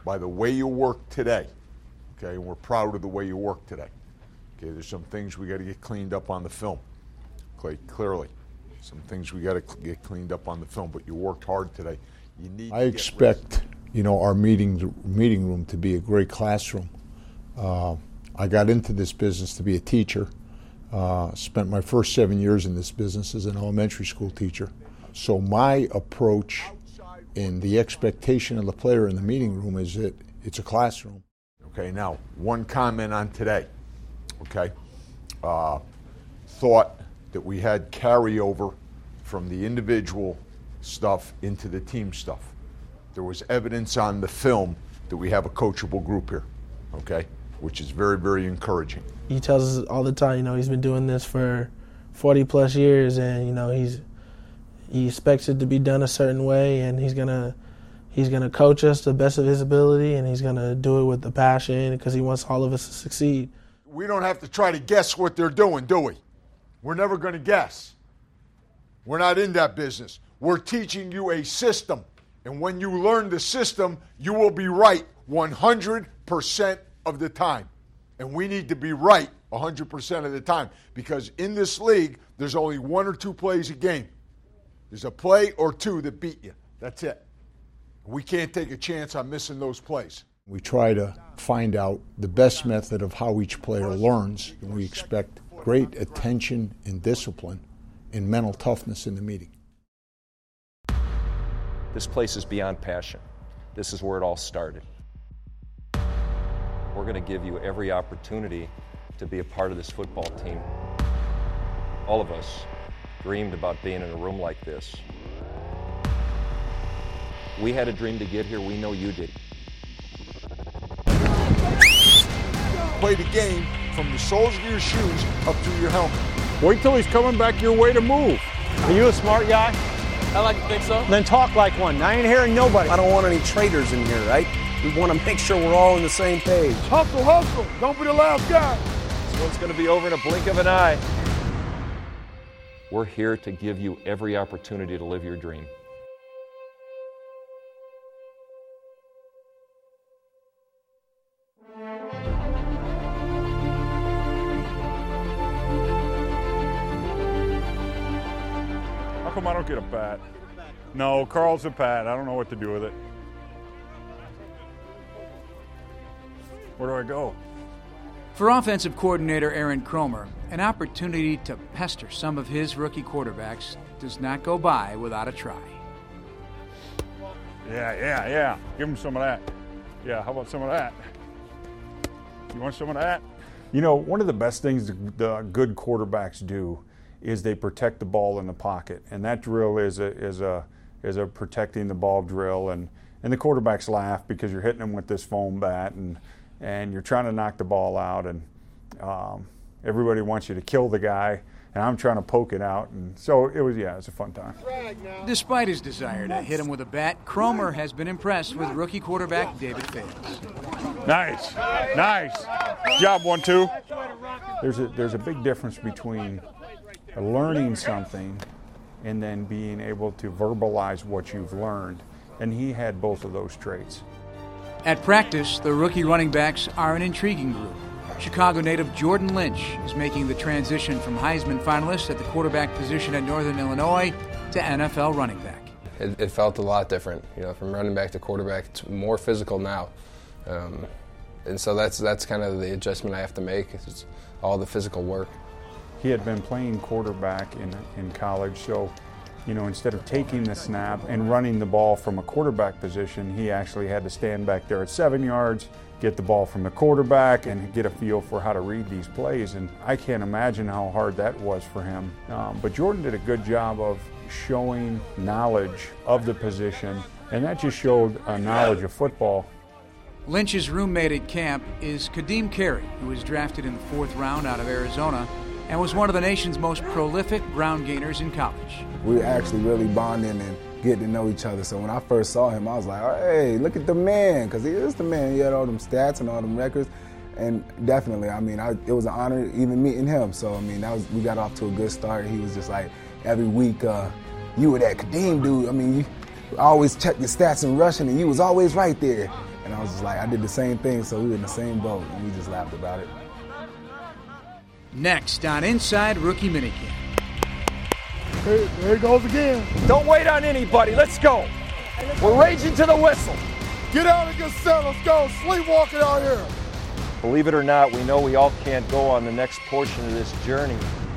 by the way you work today, okay, and we're proud of the way you work today. Okay, there's some things we got to get cleaned up on the film, clearly. Some things we got to get cleaned up on the film, but you worked hard today. You need. I expect, our meeting room to be a great classroom. I got into this business to be a teacher. Spent my first 7 years in this business as an elementary school teacher. So my approach and the expectation of the player in the meeting room is that it's a classroom. Okay, now, one comment on today. Okay, thought that we had carryover from the individual stuff into the team stuff. There was evidence on the film that we have a coachable group here, okay, which is very, very encouraging. He tells us all the time, he's been doing this for 40-plus years, and, he expects it to be done a certain way, and he's gonna coach us to the best of his ability, and he's going to do it with the passion because he wants all of us to succeed. We don't have to try to guess what they're doing, do we? We're never going to guess. We're not in that business. We're teaching you a system, and when you learn the system, you will be right 100% of the time. And we need to be right 100% of the time because in this league, there's only one or two plays a game. There's a play or two that beat you. That's it. We can't take a chance on missing those plays. We try to find out the best method of how each player learns, and we expect great attention and discipline and mental toughness in the meeting. This place is beyond passion. This is where it all started. We're going to give you every opportunity to be a part of this football team. All of us dreamed about being in a room like this. We had a dream to get here. We know you did. Play the game from the soles of your shoes up to your helmet. Wait till he's coming back your way to move. Are you a smart guy? I like to think so. Then talk like one. I ain't hearing nobody. I don't want any traitors in here, right? We want to make sure we're all on the same page. Hustle, hustle. Don't be the last guy. This one's going to be over in a blink of an eye. We're here to give you every opportunity to live your dream. How come I don't get a bat? No, Carl's a bat. I don't know what to do with it. Where do I go? For offensive coordinator Aaron Kromer, an opportunity to pester some of his rookie quarterbacks does not go by without a try. Yeah. Give him some of that. Yeah, how about some of that? You want some of that? One of the best things the good quarterbacks do is they protect the ball in the pocket, and that drill is a protecting the ball drill, and the quarterbacks laugh because you're hitting them with this foam bat, and you're trying to knock the ball out, and everybody wants you to kill the guy, and I'm trying to poke it out, and so it's a fun time. Despite his desire to hit him with a bat, Kromer has been impressed with rookie quarterback David Fales. Nice job, 1-2. There's a big difference between learning something and then being able to verbalize what you've learned, and he had both of those traits. At practice, the rookie running backs are an intriguing group. Chicago native Jordan Lynch is making the transition from Heisman finalist at the quarterback position at Northern Illinois to NFL running back. It felt a lot different, from running back to quarterback. It's more physical now, and so that's kind of the adjustment I have to make. It's all the physical work. He had been playing quarterback in college, so instead of taking the snap and running the ball from a quarterback position, he actually had to stand back there at 7 yards, get the ball from the quarterback, and get a feel for how to read these plays. And I can't imagine how hard that was for him. But Jordan did a good job of showing knowledge of the position, and that just showed a knowledge of football. Lynch's roommate at camp is Kadeem Carey, who was drafted in the 4th round out of Arizona and was one of the nation's most prolific ground gainers in college. We were actually really bonding and getting to know each other. So when I first saw him, I was like, hey, look at the man, because he is the man. He had all them stats and all them records. And definitely, it was an honor even meeting him. So, we got off to a good start. He was just like, every week, you were that Kadeem dude. You always check your stats in rushing, and you was always right there. And I was just like, I did the same thing, so we were in the same boat, and we just laughed about it. Next on Inside Rookie Minicamp. There he goes again. Don't wait on anybody. Let's go. We're raging to the whistle. Get out and get set. Let's go. Sleepwalking out here. Believe it or not, we know we all can't go on the next portion of this journey.